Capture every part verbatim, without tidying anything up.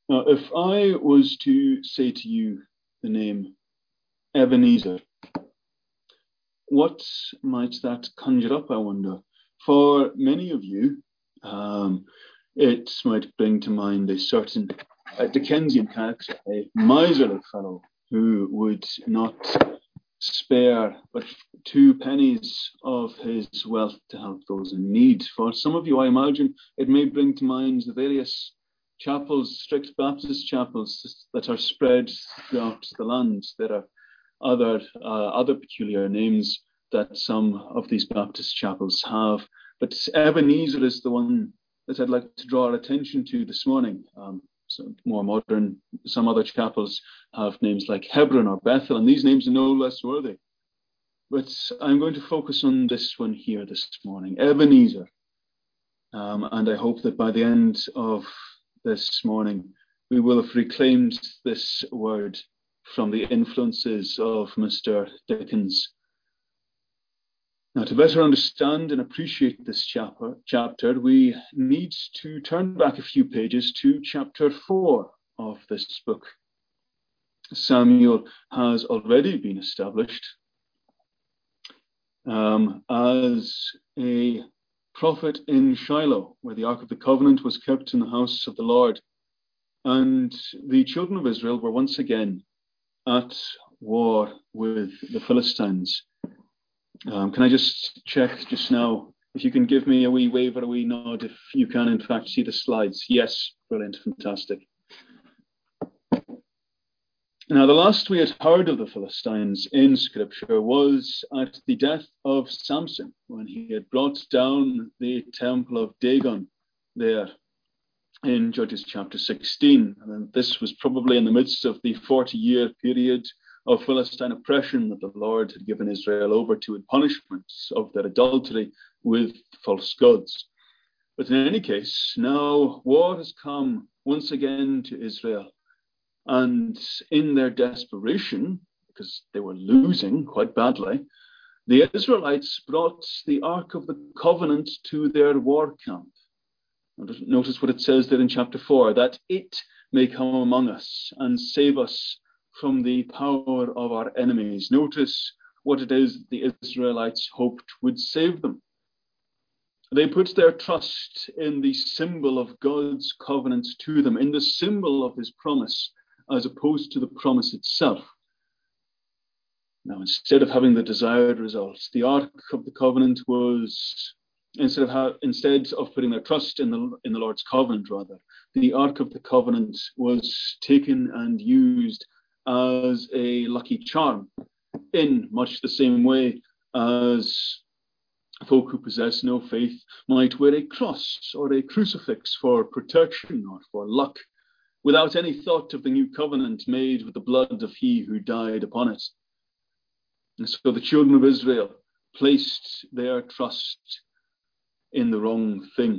Now, if I was to say to you the name Ebenezer, what might that conjure up, I wonder? For many of you, um, it might bring to mind a certain a Dickensian character, a miserly fellow who would not spare but two pennies of his wealth to help those in need. For some of you, I imagine, it may bring to mind the various chapels, strict Baptist chapels that are spread throughout the land. There are other uh, other peculiar names that some of these Baptist chapels have, but Ebenezer is the one that I'd like to draw our attention to this morning. Um, so more modern, some other chapels have names like Hebron or Bethel, and these names are no less worthy. But I'm going to focus on this one here this morning, Ebenezer. Um, and I hope that by the end of this morning, we will have reclaimed this word from the influences of Mister Dickens. Now, to better understand and appreciate this chapter, chapter, we need to turn back a few pages to chapter four of this book. Samuel has already been established um, as a prophet in Shiloh, where the Ark of the Covenant was kept in the house of the Lord. And the children of Israel were once again at war with the Philistines. Um, can I just check just now if you can give me a wee wave or a wee nod if you can in fact see the slides? Yes, brilliant, fantastic. Now, the last we had heard of the Philistines in Scripture was at the death of Samson, when he had brought down the temple of Dagon there in Judges chapter sixteen. And this was probably in the midst of the forty-year period of Philistine oppression that the Lord had given Israel over to in punishment of their adultery with false gods. But in any case, now war has come once again to Israel. And in their desperation, because they were losing quite badly, the Israelites brought the Ark of the Covenant to their war camp. Notice what it says there in chapter four, that it may come among us and save us from the power of our enemies. Notice what it is the Israelites hoped would save them. They put their trust in the symbol of God's covenant to them, in the symbol of his promise, as opposed to the promise itself. Now, instead of having the desired results, the Ark of the Covenant was, instead of ha- instead of putting their trust in the in the Lord's covenant, rather, the Ark of the Covenant was taken and used as a lucky charm, in much the same way as folk who possess no faith might wear a cross or a crucifix for protection or for luck, without any thought of the new covenant made with the blood of he who died upon it. And so the children of Israel placed their trust in the wrong thing.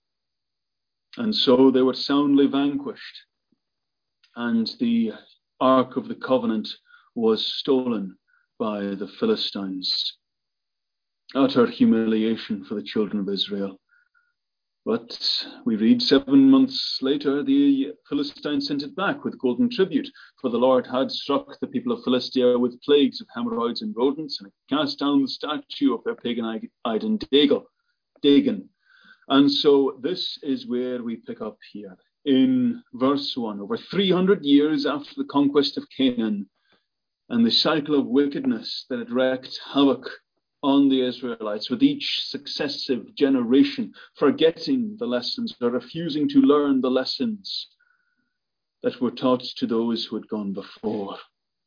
And so they were soundly vanquished. And the Ark of the Covenant was stolen by the Philistines. Utter humiliation for the children of Israel. But we read seven months later, the Philistines sent it back with golden tribute, for the Lord had struck the people of Philistia with plagues of hemorrhoids and rodents, and had cast down the statue of their pagan idol Dagon. And so this is where we pick up here in verse one. Over three hundred years after the conquest of Canaan and the cycle of wickedness that had wreaked havoc on the Israelites, with each successive generation forgetting the lessons or refusing to learn the lessons that were taught to those who had gone before.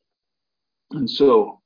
And so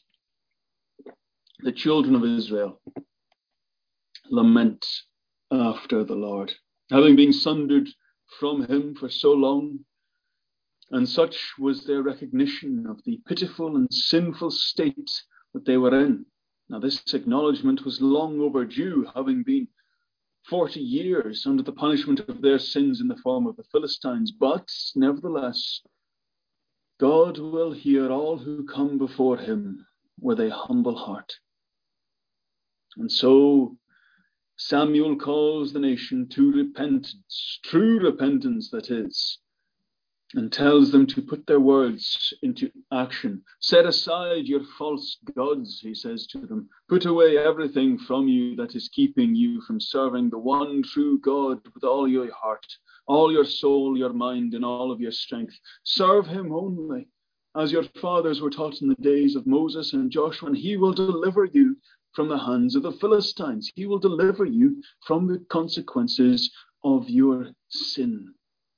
the children of Israel lament after the Lord, having been sundered from him for so long, and such was their recognition of the pitiful and sinful state that they were in. Now, this acknowledgement was long overdue, having been forty years under the punishment of their sins in the form of the Philistines. But nevertheless, God will hear all who come before him with a humble heart. And so Samuel calls the nation to repentance, true repentance that is, and tells them to put their words into action. Set aside your false gods, he says to them. Put away everything from you that is keeping you from serving the one true God with all your heart, all your soul, your mind, and all of your strength. Serve him only, as your fathers were taught in the days of Moses and Joshua, and he will deliver you from the hands of the Philistines. He will deliver you from the consequences of your sin.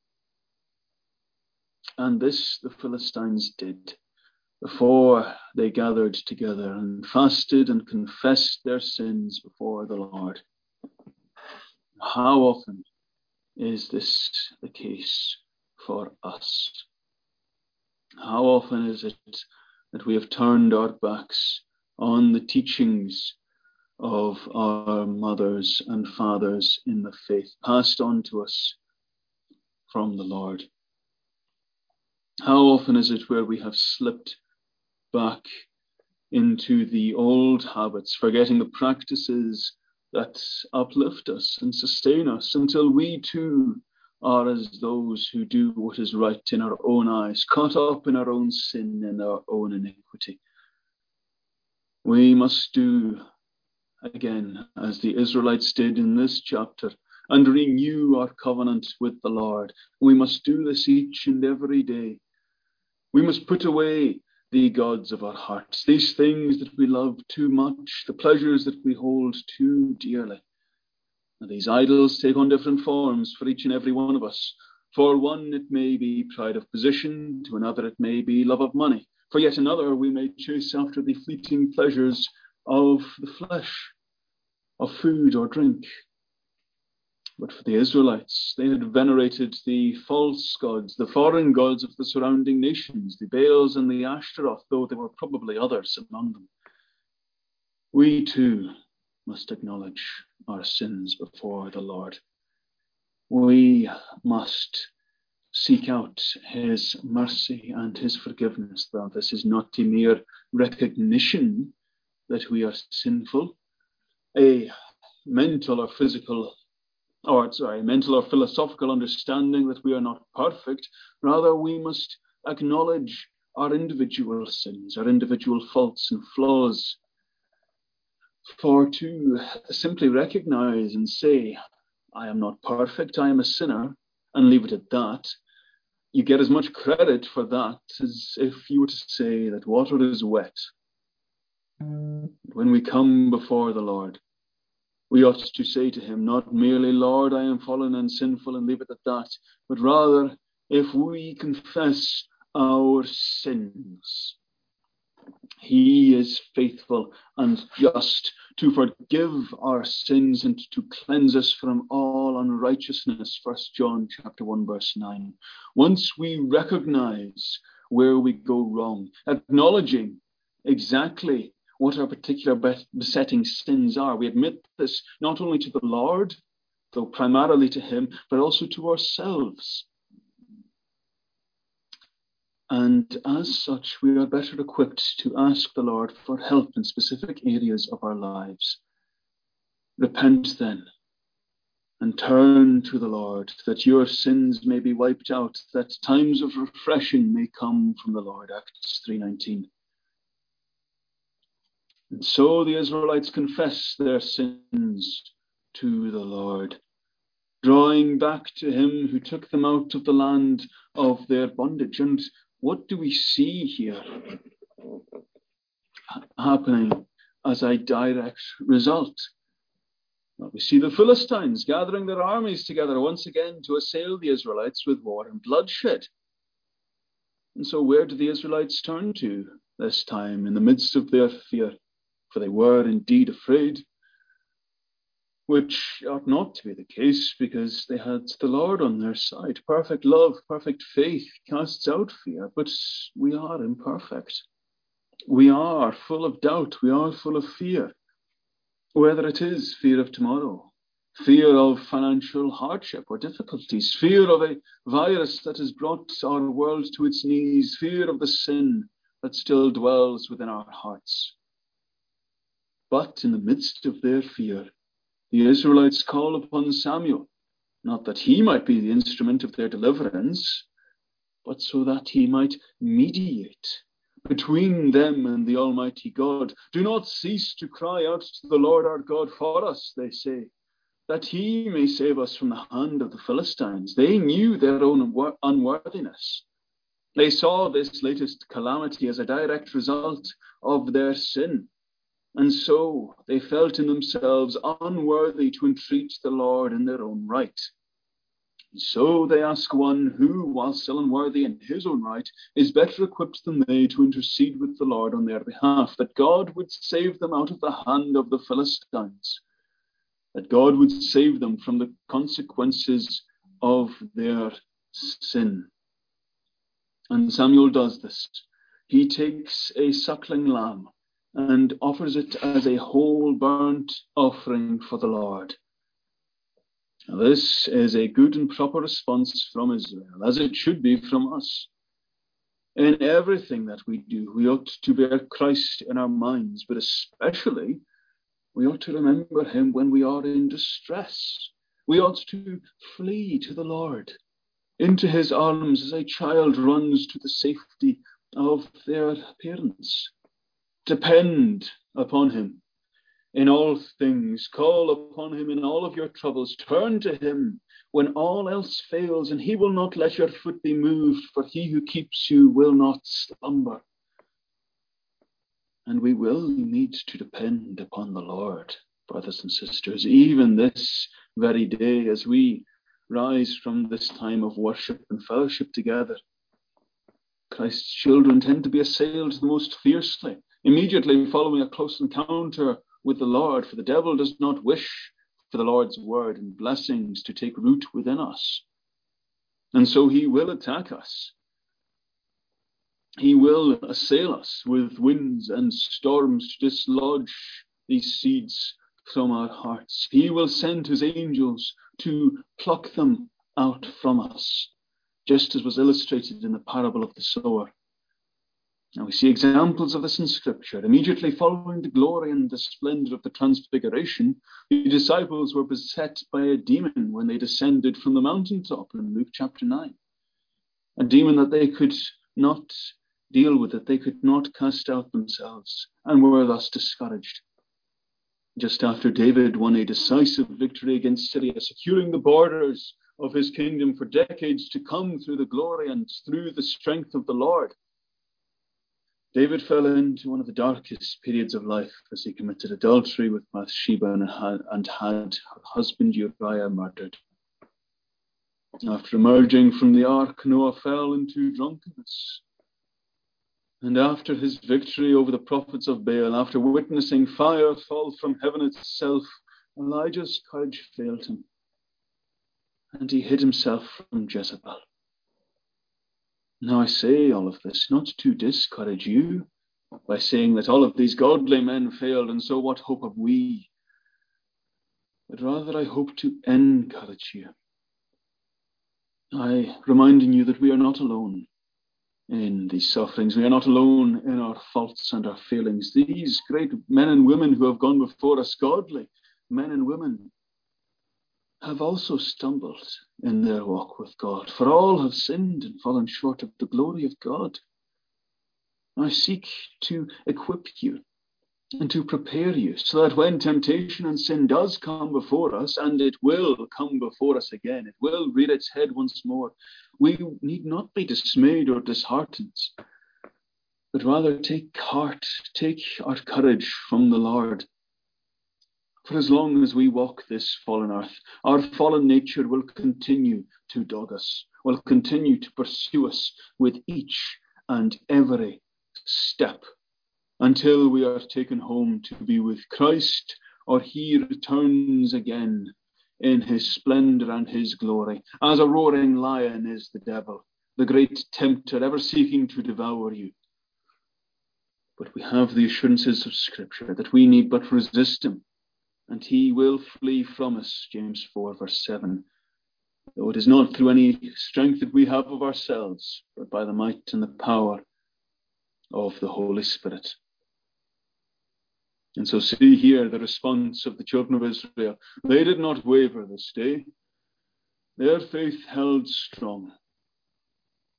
And this the Philistines did before they gathered together and fasted and confessed their sins before the Lord. How often is this the case for us? How often is it that we have turned our backs on the teachings of our mothers and fathers in the faith, passed on to us from the Lord? How often is it where we have slipped back into the old habits, forgetting the practices that uplift us and sustain us, until we too are as those who do what is right in our own eyes, caught up in our own sin and our own iniquity. We must do again as the Israelites did in this chapter, and renew our covenant with the Lord. We must do this each and every day. We must put away the gods of our hearts, these things that we love too much, the pleasures that we hold too dearly. And these idols take on different forms for each and every one of us. For one, it may be pride of position. To another, it may be love of money. For yet another, we may chase after the fleeting pleasures of the flesh, of food or drink. But for the Israelites, they had venerated the false gods, the foreign gods of the surrounding nations, the Baals and the Ashtaroth, though there were probably others among them. We too must acknowledge our sins before the Lord. We must seek out his mercy and his forgiveness. That this is not a mere recognition that we are sinful, a mental or physical or sorry, mental or philosophical understanding that we are not perfect. Rather, we must acknowledge our individual sins, our individual faults and flaws. For to simply recognize and say, I am not perfect, I am a sinner, and leave it at that, you get as much credit for that as if you were to say that water is wet. When we come before the Lord, we ought to say to him, not merely, Lord, I am fallen and sinful, and leave it at that, but rather, if we confess our sins, he is faithful and just to forgive our sins and to cleanse us from all unrighteousness. First John chapter one, verse nine. Once we recognize where we go wrong, acknowledging exactly what our particular besetting sins are, we admit this not only to the Lord, though primarily to him, but also to ourselves. And as such, we are better equipped to ask the Lord for help in specific areas of our lives. Repent then, and turn to the Lord, that your sins may be wiped out, that times of refreshing may come from the Lord. Acts three nineteen. And so the Israelites confess their sins to the Lord, drawing back to him who took them out of the land of their bondage. And what do we see here happening as a direct result? Well, we see the Philistines gathering their armies together once again to assail the Israelites with war and bloodshed. And so where do the Israelites turn to this time in the midst of their fear? For they were indeed afraid, which ought not to be the case, because they had the Lord on their side. Perfect love, perfect faith casts out fear, but we are imperfect. We are full of doubt. We are full of fear. Whether it is fear of tomorrow, fear of financial hardship or difficulties, fear of a virus that has brought our world to its knees, fear of the sin that still dwells within our hearts. But in the midst of their fear, the Israelites call upon Samuel, not that he might be the instrument of their deliverance, but so that he might mediate between them and the Almighty God. Do not cease to cry out to the Lord our God for us, they say, that he may save us from the hand of the Philistines. They knew their own unworthiness. They saw this latest calamity as a direct result of their sin. And so they felt in themselves unworthy to entreat the Lord in their own right. And so they ask one who, while still unworthy in his own right, is better equipped than they to intercede with the Lord on their behalf, that God would save them out of the hand of the Philistines, that God would save them from the consequences of their sin. And Samuel does this. He takes a suckling lamb and offers it as a whole burnt offering for the Lord. Now, this is a good and proper response from Israel, as it should be from us. In everything that we do, we ought to bear Christ in our minds, but especially we ought to remember him when we are in distress. We ought to flee to the Lord, into his arms as a child runs to the safety of their parents. Depend upon him in all things. Call upon him in all of your troubles. Turn to him when all else fails, and he will not let your foot be moved, for he who keeps you will not slumber. And we will need to depend upon the Lord, brothers and sisters, even this very day as we rise from this time of worship and fellowship together. Christ's children tend to be assailed the most fiercely immediately following a close encounter with the Lord, for the devil does not wish for the Lord's word and blessings to take root within us. And so he will attack us. He will assail us with winds and storms to dislodge these seeds from our hearts. He will send his angels to pluck them out from us, just as was illustrated in the parable of the sower. Now we see examples of this in Scripture. Immediately following the glory and the splendor of the Transfiguration, the disciples were beset by a demon when they descended from the mountaintop in Luke chapter nine. A demon that they could not deal with, that they could not cast out themselves, and were thus discouraged. Just after David won a decisive victory against Syria, securing the borders of his kingdom for decades to come through the glory and through the strength of the Lord, David fell into one of the darkest periods of life as he committed adultery with Bathsheba and had, and had her husband Uriah murdered. After emerging from the ark, Noah fell into drunkenness. And after his victory over the prophets of Baal, after witnessing fire fall from heaven itself, Elijah's courage failed him, and he hid himself from Jezebel. Now I say all of this not to discourage you by saying that all of these godly men failed, and so what hope have we? But rather I hope to encourage you. I reminding you that we are not alone in these sufferings. We are not alone in our faults and our failings. These great men and women who have gone before us, godly men and women, have also stumbled in their walk with God. For all have sinned and fallen short of the glory of God. I seek to equip you and to prepare you so that when temptation and sin does come before us, and it will come before us again, it will rear its head once more, we need not be dismayed or disheartened, but rather take heart, take our courage from the Lord. For as long as we walk this fallen earth, our fallen nature will continue to dog us, will continue to pursue us with each and every step until we are taken home to be with Christ, or he returns again in his splendor and his glory. As a roaring lion is the devil, the great tempter, ever seeking to devour you. But we have the assurances of Scripture that we need but resist him, and he will flee from us, James four, verse seven. Though it is not through any strength that we have of ourselves, but by the might and the power of the Holy Spirit. And so see here the response of the children of Israel. They did not waver this day. Their faith held strong.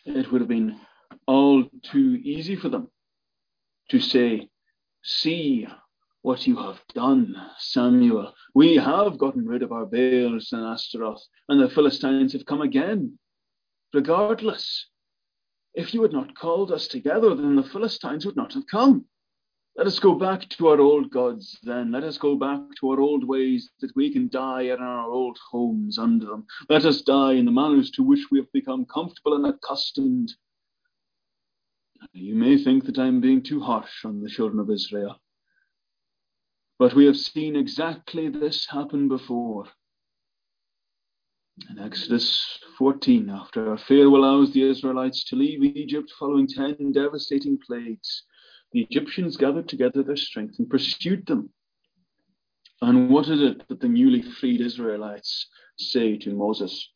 It would have been all too easy for them to say, see what you have done, Samuel. We have gotten rid of our Baals and Astaroth, and the Philistines have come again. Regardless, if you had not called us together, then the Philistines would not have come. Let us go back to our old gods then. Let us go back to our old ways, that we can die in our old homes under them. Let us die in the manners to which we have become comfortable and accustomed. You may think that I am being too harsh on the children of Israel, but we have seen exactly this happen before. In Exodus fourteen, after Pharaoh allows the Israelites to leave Egypt following ten devastating plagues, the Egyptians gathered together their strength and pursued them. And what is it that the newly freed Israelites say to Moses?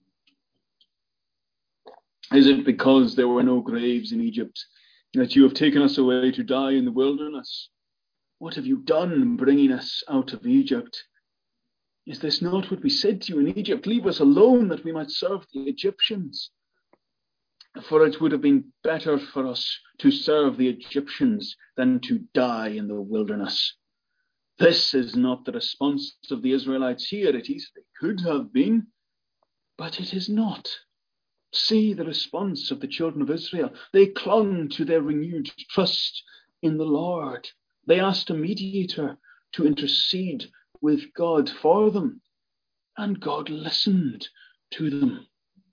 Is it because there were no graves in Egypt that you have taken us away to die in the wilderness? What have you done bringing us out of Egypt? Is this not what we said to you in Egypt? Leave us alone that we might serve the Egyptians. For it would have been better for us to serve the Egyptians than to die in the wilderness. This is not the response of the Israelites here. It easily could have been, but it is not. See the response of the children of Israel. They clung to their renewed trust in the Lord. They asked a mediator to intercede with God for them, and God listened to them.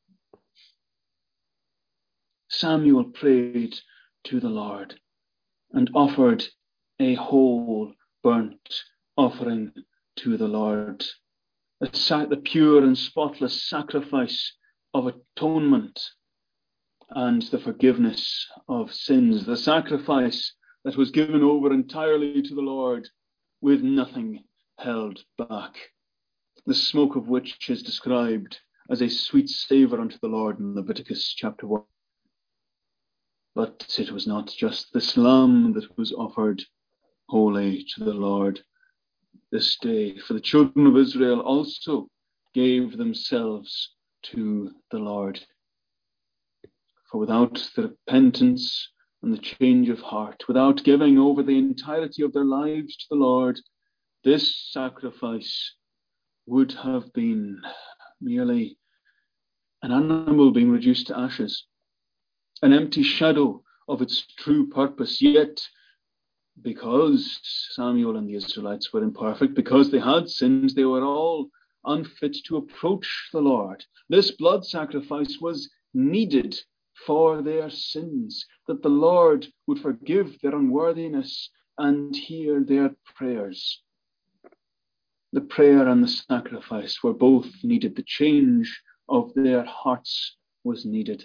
Samuel prayed to the Lord and offered a whole burnt offering to the Lord, the, sac- the pure and spotless sacrifice of atonement and the forgiveness of sins, the sacrifice that was given over entirely to the Lord with nothing held back, the smoke of which is described as a sweet savour unto the Lord in Leviticus chapter one. But it was not just this lamb that was offered wholly to the Lord this day, for the children of Israel also gave themselves to the Lord. For without the repentance and the change of heart, without giving over the entirety of their lives to the Lord, this sacrifice would have been merely an animal being reduced to ashes, an empty shadow of its true purpose. Yet, because Samuel and the Israelites were imperfect, because they had sins, they were all unfit to approach the Lord. This blood sacrifice was needed for their sins, that the Lord would forgive their unworthiness and hear their prayers. The prayer and the sacrifice were both needed. The change of their hearts was needed.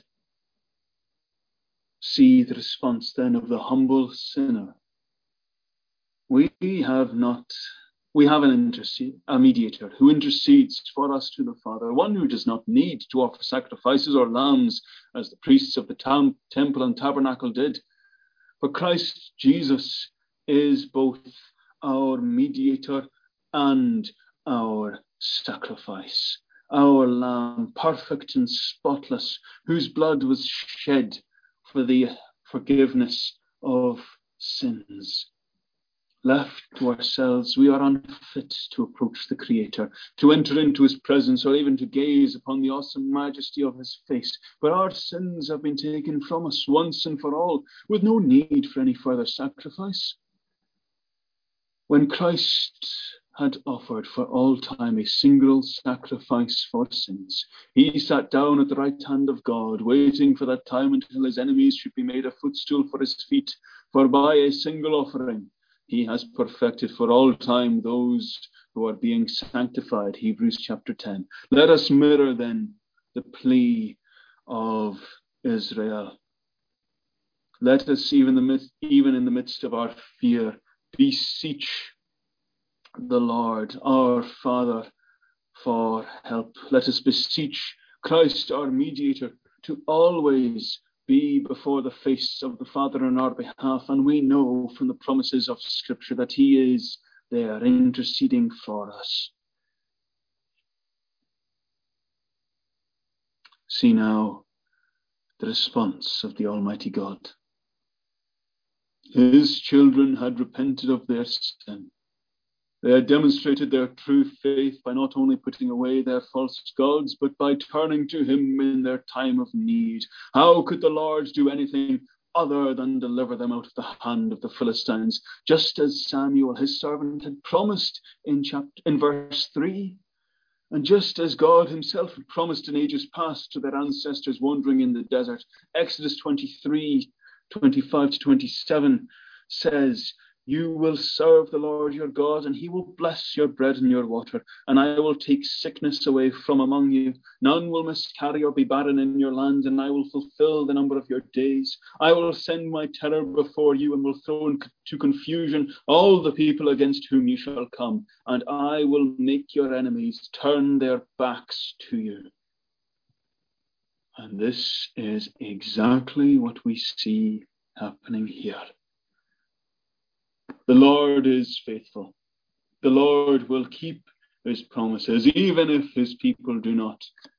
See the response then of the humble sinner. We have not, we have an intercede, a mediator who intercedes for us to the Father, one who does not need to offer sacrifices or lambs as the priests of the tam- temple and tabernacle did. For Christ Jesus is both our mediator and our sacrifice, our lamb, perfect and spotless, whose blood was shed for the forgiveness of sins. Left to ourselves, we are unfit to approach the Creator, to enter into his presence, or even to gaze upon the awesome majesty of his face. For our sins have been taken from us once and for all, with no need for any further sacrifice. When Christ had offered for all time a single sacrifice for sins, he sat down at the right hand of God, waiting for that time until his enemies should be made a footstool for his feet. For by a single offering, he has perfected for all time those who are being sanctified. Hebrews chapter ten. Let us mirror then the plea of Israel. Let us, even, the, even in the midst of our fear, beseech the Lord, our Father, for help. Let us beseech Christ, our mediator, to always be before the face of the Father on our behalf. And we know from the promises of Scripture that he is there interceding for us. See now the response of the Almighty God. His children had repented of their sin. They had demonstrated their true faith by not only putting away their false gods, but by turning to him in their time of need. How could the Lord do anything other than deliver them out of the hand of the Philistines, just as Samuel, his servant, had promised in chapter in verse three? And just as God himself had promised in ages past to their ancestors wandering in the desert, Exodus twenty-three, twenty-five to twenty-seven says, you will serve the Lord your God, and he will bless your bread and your water, and I will take sickness away from among you. None will miscarry or be barren in your land, and I will fulfill the number of your days. I will send my terror before you and will throw into confusion all the people against whom you shall come, and I will make your enemies turn their backs to you. And this is exactly what we see happening here. The Lord is faithful. The Lord will keep his promises, even if his people do not.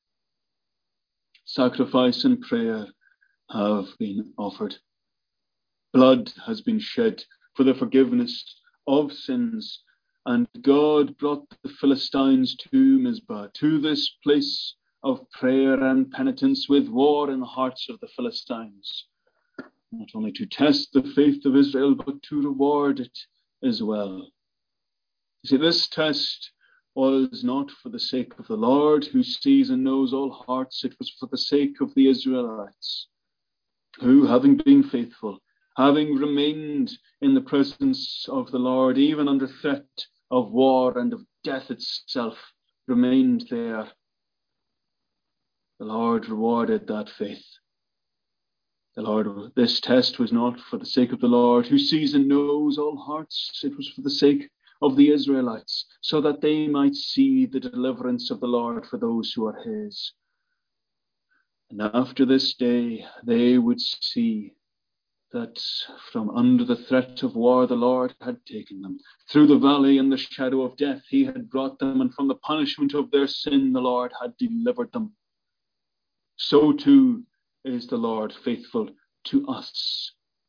Sacrifice and prayer have been offered. Blood has been shed for the forgiveness of sins. And God brought the Philistines to Mizpah, to this place of prayer and penitence, with war in the hearts of the Philistines. Not only to test the faith of Israel, but to reward it as well. You see, this test was not for the sake of the Lord, who sees and knows all hearts. It was for the sake of the Israelites, who, having been faithful, having remained in the presence of the Lord, even under threat of war and of death itself, remained there. The Lord rewarded that faith. The Lord, this test was not for the sake of the Lord, who sees and knows all hearts. It was for the sake of the Israelites, so that they might see the deliverance of the Lord for those who are his. And after this day, they would see that from under the threat of war, the Lord had taken them. Through the valley and the shadow of death, he had brought them, and from the punishment of their sin, the Lord had delivered them. So too is the Lord faithful to us.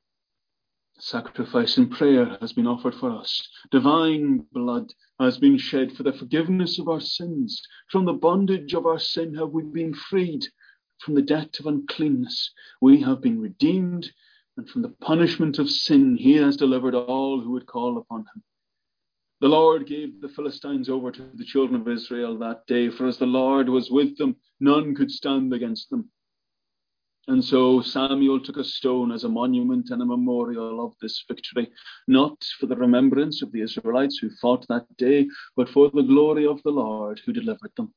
Sacrifice and prayer has been offered for us. Divine blood has been shed for the forgiveness of our sins. From the bondage of our sin have we been freed. From the debt of uncleanness we have been redeemed. And from the punishment of sin he has delivered all who would call upon him. The Lord gave the Philistines over to the children of Israel that day, for as the Lord was with them, none could stand against them. And so Samuel took a stone as a monument and a memorial of this victory, not for the remembrance of the Israelites who fought that day, but for the glory of the Lord who delivered them.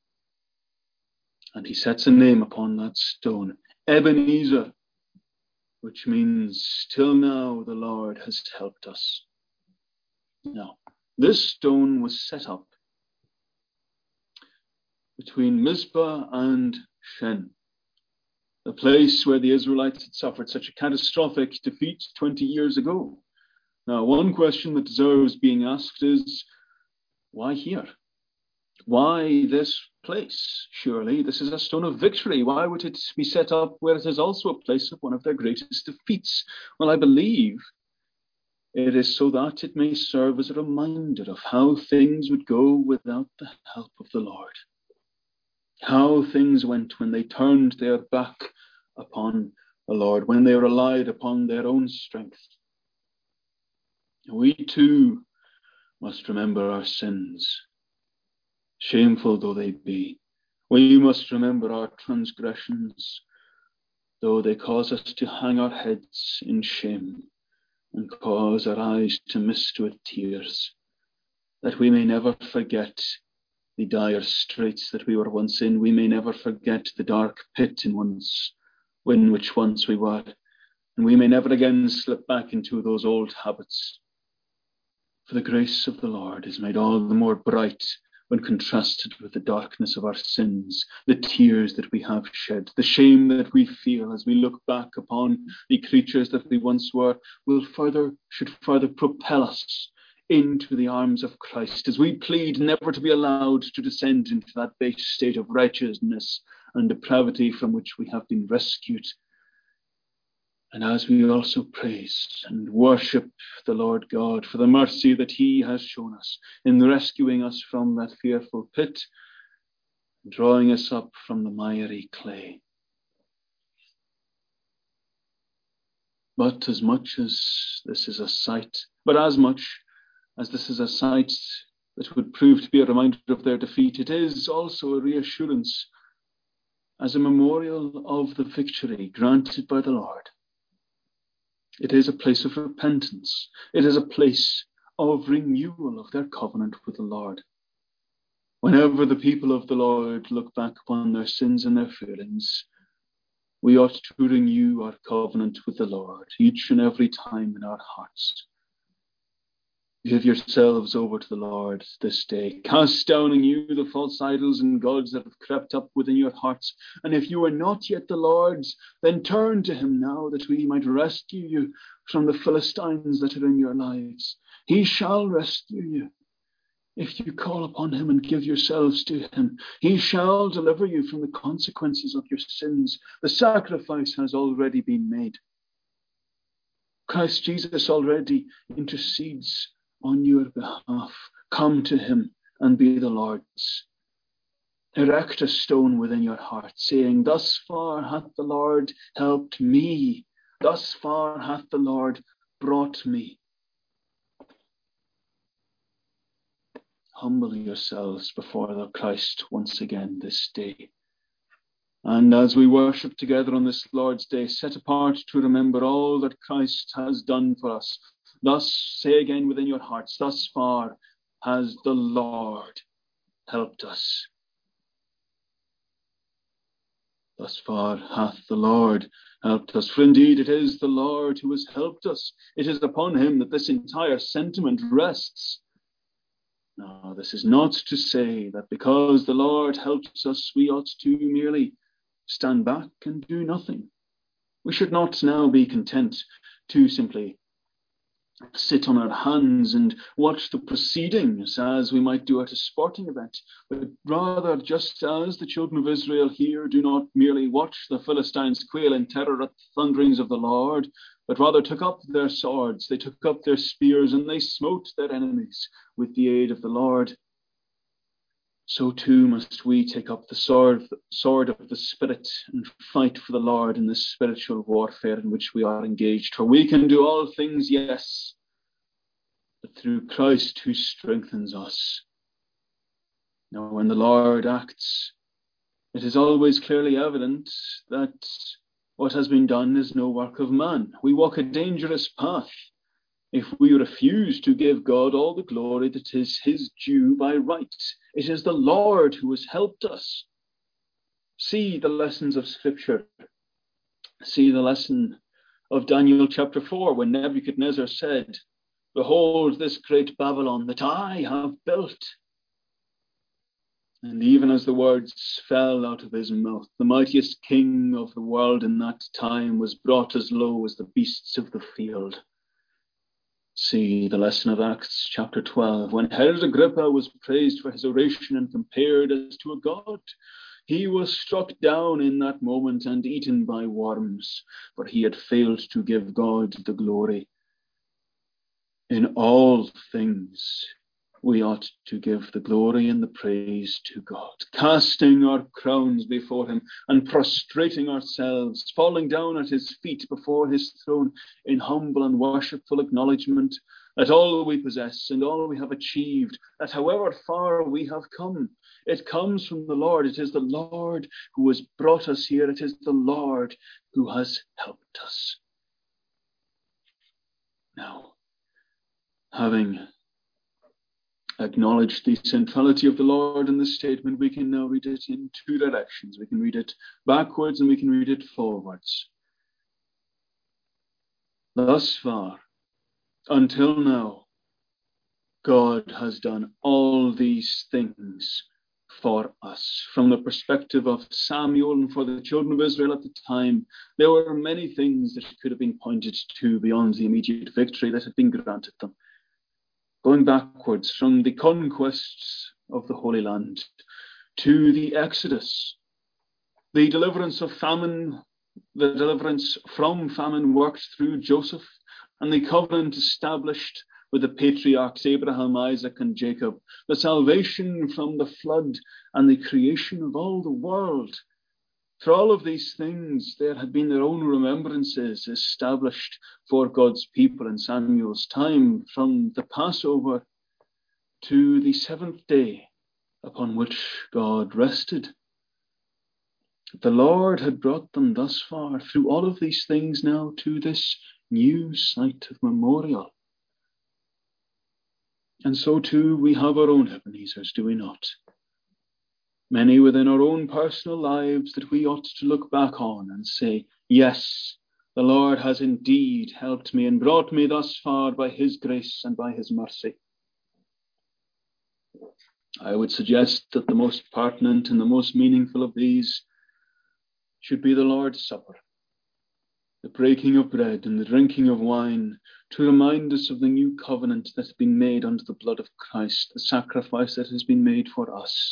And he sets a name upon that stone, Ebenezer, which means, till now the Lord has helped us. Now, this stone was set up between Mizpah and Shen, the place where the Israelites had suffered such a catastrophic defeat twenty years ago. Now, one question that deserves being asked is, why here? Why this place? Surely this is a stone of victory. Why would it be set up where it is also a place of one of their greatest defeats? Well, I believe it is so that it may serve as a reminder of how things would go without the help of the Lord. How things went when they turned their back upon the Lord, when they relied upon their own strength. We too must remember our sins, shameful though they be. We must remember our transgressions, though they cause us to hang our heads in shame and cause our eyes to mist with tears, that we may never forget the dire straits that we were once in. We may never forget the dark pit in once, in which once we were, and we may never again slip back into those old habits. For the grace of the Lord is made all the more bright when contrasted with the darkness of our sins, the tears that we have shed, the shame that we feel as we look back upon the creatures that we once were, will further, should further propel us into the arms of Christ, as we plead never to be allowed to descend into that base state of wretchedness and depravity from which we have been rescued And as we also praise and worship the Lord God for the mercy that he has shown us in rescuing us from that fearful pit, drawing us up from the miry clay. But as much as this is a sight, but as much as this is a sight that would prove to be a reminder of their defeat, it is also a reassurance as a memorial of the victory granted by the Lord. It is a place of repentance. It is a place of renewal of their covenant with the Lord. Whenever the people of the Lord look back upon their sins and their failings, we ought to renew our covenant with the Lord each and every time in our hearts. Give yourselves over to the Lord this day. Cast down in you the false idols and gods that have crept up within your hearts. And if you are not yet the Lord's, then turn to him now that we might rescue you from the Philistines that are in your lives. He shall rescue you. If you call upon him and give yourselves to him, he shall deliver you from the consequences of your sins. The sacrifice has already been made. Christ Jesus already intercedes on your behalf. Come to him and be the Lord's. Erect a stone within your heart, saying, thus far hath the Lord helped me. Thus far hath the Lord brought me. Humble yourselves before the Christ once again this day. And as we worship together on this Lord's Day, set apart to remember all that Christ has done for us. Thus say again within your hearts, thus far has the Lord helped us. Thus far hath the Lord helped us. For indeed it is the Lord who has helped us. It is upon him that this entire sentiment rests. Now, this is not to say that because the Lord helps us, we ought to merely stand back and do nothing. We should not now be content to simply sit on our hands and watch the proceedings as we might do at a sporting event, but rather, just as the children of Israel here do not merely watch the Philistines quail in terror at the thunderings of the Lord, but rather took up their swords, they took up their spears, and they smote their enemies with the aid of the Lord. So too must we take up the sword, sword of the Spirit and fight for the Lord in this spiritual warfare in which we are engaged. For we can do all things, yes, but through Christ who strengthens us. Now, when the Lord acts, it is always clearly evident that what has been done is no work of man. We walk a dangerous path if we refuse to give God all the glory that is his due by right. It is the Lord who has helped us. See the lessons of Scripture. See the lesson of Daniel chapter four, when Nebuchadnezzar said, behold this great Babylon that I have built. And even as the words fell out of his mouth, the mightiest king of the world in that time was brought as low as the beasts of the field. See the lesson of Acts chapter twelve, when Herod Agrippa was praised for his oration and compared as to a god. He was struck down in that moment and eaten by worms, for he had failed to give God the glory. In all things, we ought to give the glory and the praise to God, casting our crowns before him and prostrating ourselves, falling down at his feet before his throne in humble and worshipful acknowledgement that all we possess and all we have achieved, that however far we have come, it comes from the Lord. It is the Lord who has brought us here. It is the Lord who has helped us. Now, having acknowledged the centrality of the Lord in this statement, we can now read it in two directions. We can read it backwards and we can read it forwards. Thus far, until now, God has done all these things for us. From the perspective of Samuel and for the children of Israel at the time, there were many things that could have been pointed to beyond the immediate victory that had been granted them. Going backwards from the conquests of the Holy Land to the Exodus, the deliverance of famine the deliverance from famine worked through Joseph, and the covenant established with the patriarchs Abraham, Isaac, and Jacob, the salvation from the flood, and the creation of all the world. For all of these things, there had been their own remembrances established for God's people in Samuel's time, from the Passover to the seventh day upon which God rested. The Lord had brought them thus far through all of these things now to this new site of memorial. And so too we have our own Ebenezers, do we not? Many within our own personal lives that we ought to look back on and say, yes, the Lord has indeed helped me and brought me thus far by his grace and by his mercy. I would suggest that the most pertinent and the most meaningful of these should be the Lord's Supper, the breaking of bread and the drinking of wine, to remind us of the new covenant that has been made under the blood of Christ, the sacrifice that has been made for us.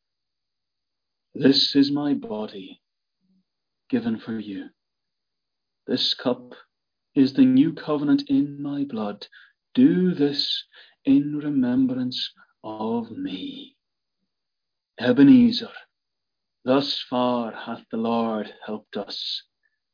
This is my body given for you. This cup is the new covenant in my blood. Do this in remembrance of me. Ebenezer, thus far hath the Lord helped us.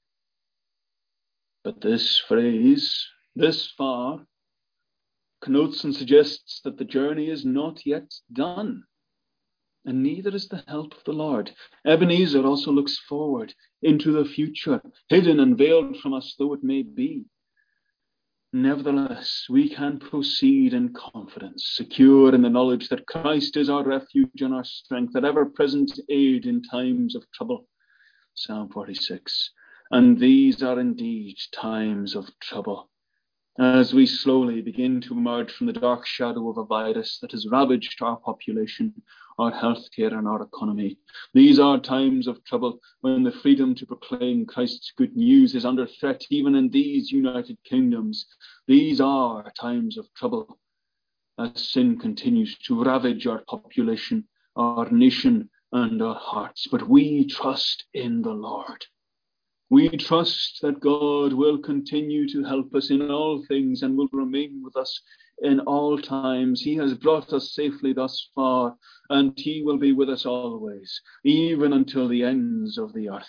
But this phrase, this far, connotes and suggests that the journey is not yet done, and neither is the help of the Lord. Ebenezer also looks forward into the future, hidden and veiled from us though it may be. Nevertheless, we can proceed in confidence, secure in the knowledge that Christ is our refuge and our strength, that ever-present aid in times of trouble. Psalm forty-six. And these are indeed times of trouble, as we slowly begin to emerge from the dark shadow of a virus that has ravaged our population, our healthcare, and our economy. These are times of trouble when the freedom to proclaim Christ's good news is under threat, even in these United Kingdoms. These are times of trouble as sin continues to ravage our population, our nation, and our hearts. But we trust in the Lord. We trust that God will continue to help us in all things and will remain with us in all times. He has brought us safely thus far, and he will be with us always, even until the ends of the earth.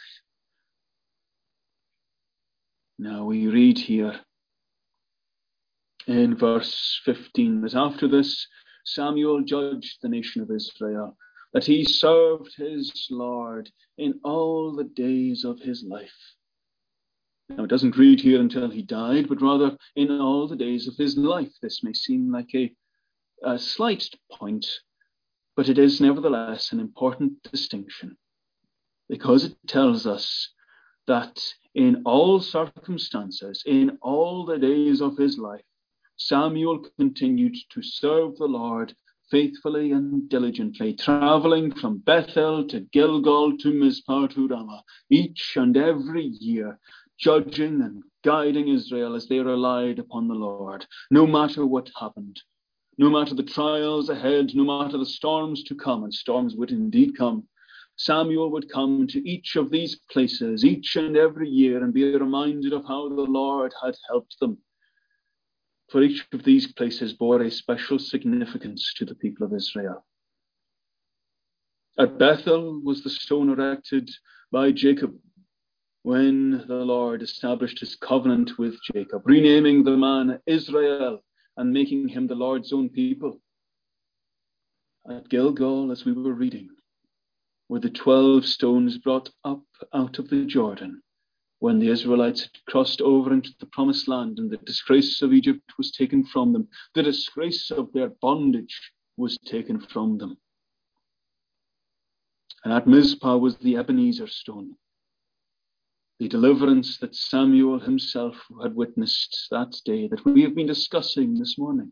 Now we read here in verse fifteen that after this Samuel judged the nation of Israel, that he served his Lord in all the days of his life. Now, it doesn't read here until he died, but rather in all the days of his life. This may seem like a, a slight point, but it is nevertheless an important distinction, because it tells us that in all circumstances, in all the days of his life, Samuel continued to serve the Lord faithfully and diligently, traveling from Bethel to Gilgal to Mizpah to Ramah, each and every year, judging and guiding Israel as they relied upon the Lord, no matter what happened, no matter the trials ahead, no matter the storms to come, and storms would indeed come. Samuel would come to each of these places each and every year and be reminded of how the Lord had helped them. For each of these places bore a special significance to the people of Israel. At Bethel was the stone erected by Jacob when the Lord established his covenant with Jacob, renaming the man Israel and making him the Lord's own people. At Gilgal, as we were reading, were the twelve stones brought up out of the Jordan when the Israelites had crossed over into the promised land and the disgrace of Egypt was taken from them. The disgrace of their bondage was taken from them. And at Mizpah was the Ebenezer stone, the deliverance that Samuel himself had witnessed that day that we have been discussing this morning.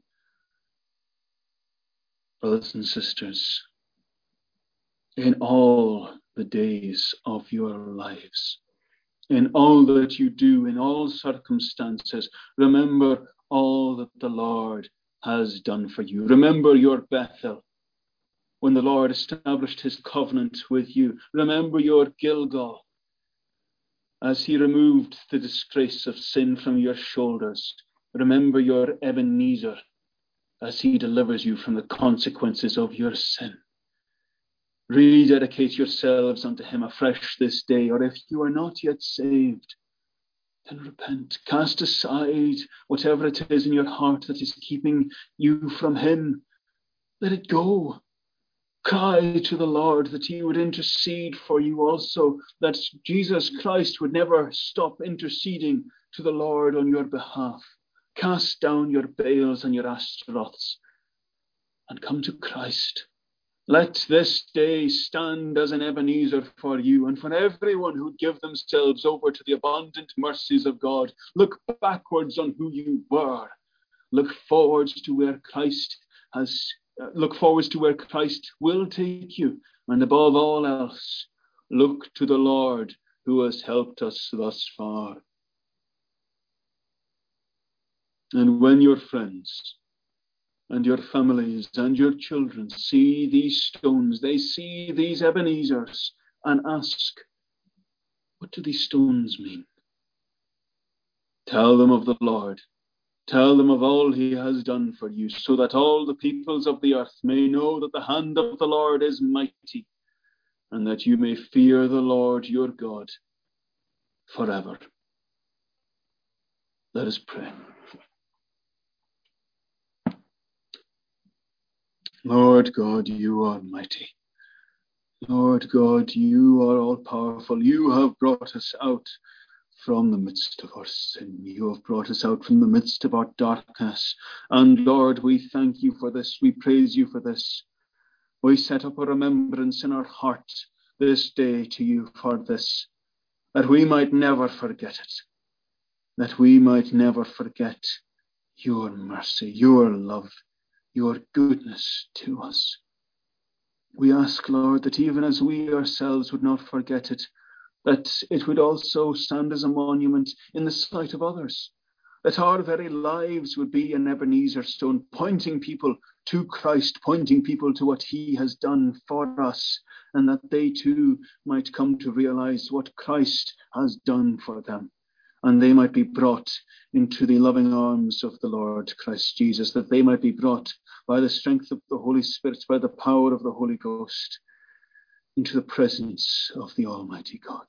Brothers and sisters, in all the days of your lives, in all that you do, in all circumstances, remember all that the Lord has done for you. Remember your Bethel, when the Lord established his covenant with you. Remember your Gilgal, As he removed the disgrace of sin from your shoulders, remember your Ebenezer as he delivers you from the consequences of your sin. Rededicate yourselves unto him afresh this day, or if you are not yet saved, then repent. Cast aside whatever it is in your heart that is keeping you from him. Let it go. Cry to the Lord that he would intercede for you also, that Jesus Christ would never stop interceding to the Lord on your behalf. Cast down your Baals and your Astaroths and come to Christ. Let this day stand as an Ebenezer for you and for everyone who give themselves over to the abundant mercies of God. Look backwards on who you were. Look forwards to where Christ has uh, look forwards to where Christ will take you. And above all else, look to the Lord who has helped us thus far. And when your friends and your families and your children see these stones, they see these Ebenezers and ask, what do these stones mean? Tell them of the Lord. Tell them of all he has done for you, so that all the peoples of the earth may know that the hand of the Lord is mighty, and that you may fear the Lord your God forever. Let us pray. Lord God, you are mighty. Lord God, you are all powerful. You have brought us out from the midst of our sin. You have brought us out from the midst of our darkness. And Lord, we thank you for this. We praise you for this. We set up a remembrance in our heart this day to you for this, that we might never forget it, that we might never forget your mercy, your love, your goodness to us. We ask, Lord, that even as we ourselves would not forget it, that it would also stand as a monument in the sight of others, that our very lives would be an Ebenezer stone, pointing people to Christ, pointing people to what he has done for us, and that they too might come to realize what Christ has done for them. And they might be brought into the loving arms of the Lord Christ Jesus, that they might be brought by the strength of the Holy Spirit, by the power of the Holy Ghost, into the presence of the Almighty God.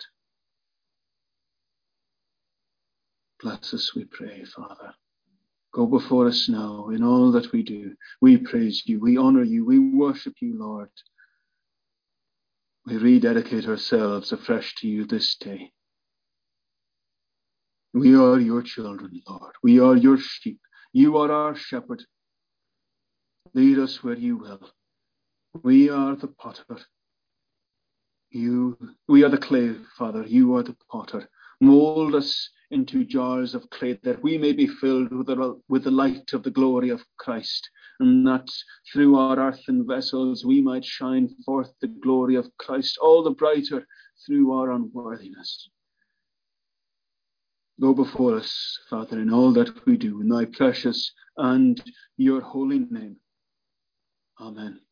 Bless us, we pray, Father. Go before us now in all that we do. We praise you, we honor you, we worship you, Lord. We rededicate ourselves afresh to you this day. We are your children, Lord. We are your sheep. You are our shepherd. Lead us where you will. We are the potter. You, we are the clay, Father. You are the potter. Mold us into jars of clay, that we may be filled with the, with the light of the glory of Christ, and that through our earthen vessels we might shine forth the glory of Christ all the brighter through our unworthiness. Go before us, Father, in all that we do, in thy precious and your holy name. Amen.